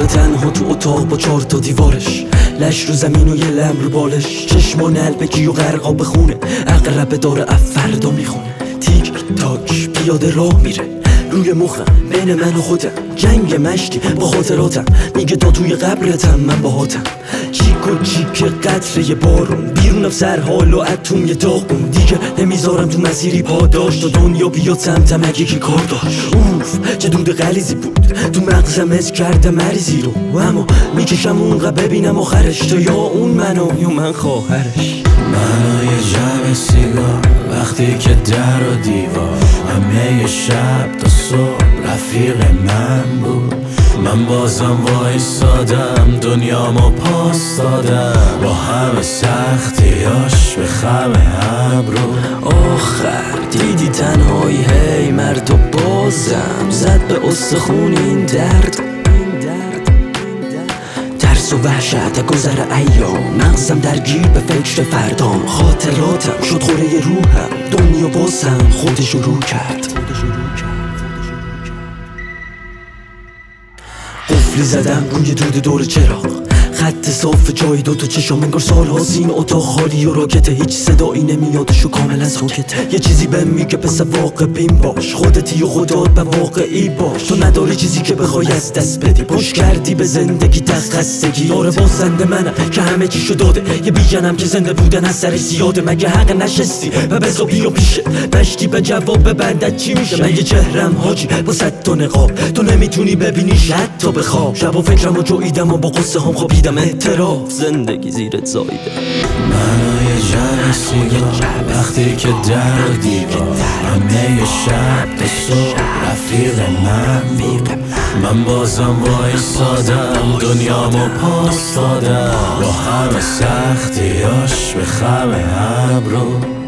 تنها تو اتاق با 4 تا دیوارش، لش رو زمین و یه لم رو بالش، چشمان البکی و غرقا بخونه، اقربه داره فردا میخونه. تیک تاک پیاده راه میره روی مخم، بین من و خودم جنگ مشتی با خاطراتم، میگه تا توی قبرتم من باهاتم. چیک و چیک قطره بارون بیرونم سر حال و اتم یه داغون، دیگه نمیذارم تو مسیری پاداش تا دنیا بیاد سمتم اگه کی کار داشت. اوف چه دود غلیظی بود تو مغزم، از کردم مریضی رو، اما میکشم اونقدر ببینم آخرش، تا یا اون منو یا من خواهرش. منو یه جمع سیگار وقتی که در و دیوار، همه شب تا صبح رفیق من بود. من بازم وایسادم دنیامو پاس دادم، با همه سختیاش به خم ابرو. آخر دیدی تنهایی هی مرد و بازم زد به استخون این درد، ترس و وحشت گذر ایام، مغزم درگیر به فکر فردام، خاطراتم شد خوره روحم، دنیا بازم خودشو رو کرد. قفلی زدم روی دود دور چراغ، خط صاف جای دوتا چشام، انگار سال هاست این اتاق خالی و راکته، هیچ صدایی نمیادش و کاملا ساکته. یه چیزی بهم میگه پس واقع بین باش، خودتی و خودت به واقعی باش، تو نداری چیزی که بخوای از دست بدی، پشت کردی به زندگی خستگی. داره بازنده منم که همه چیشو داده، یه بیجنم که زنده بودن از سرش زیاده، مگه حق نشستی و بزا بیا پیشه بشتی به جواب ببندت چی میشه؟ من یه چهرم حاجی با 100 تا نقاب، تو نمیتونی ببینیش حتی به خواب، شب و فکرمو جویدم و با قصه هم خوابیدم، اعتراف زندگی زیرت زایده. منو یه جمع سیگار وقتی که در و دیوار، همه شب تا صبح رفیق من بود. من بازم وایسادم دنیامو پاس دادم، با همه سختیاش به خم ابرو.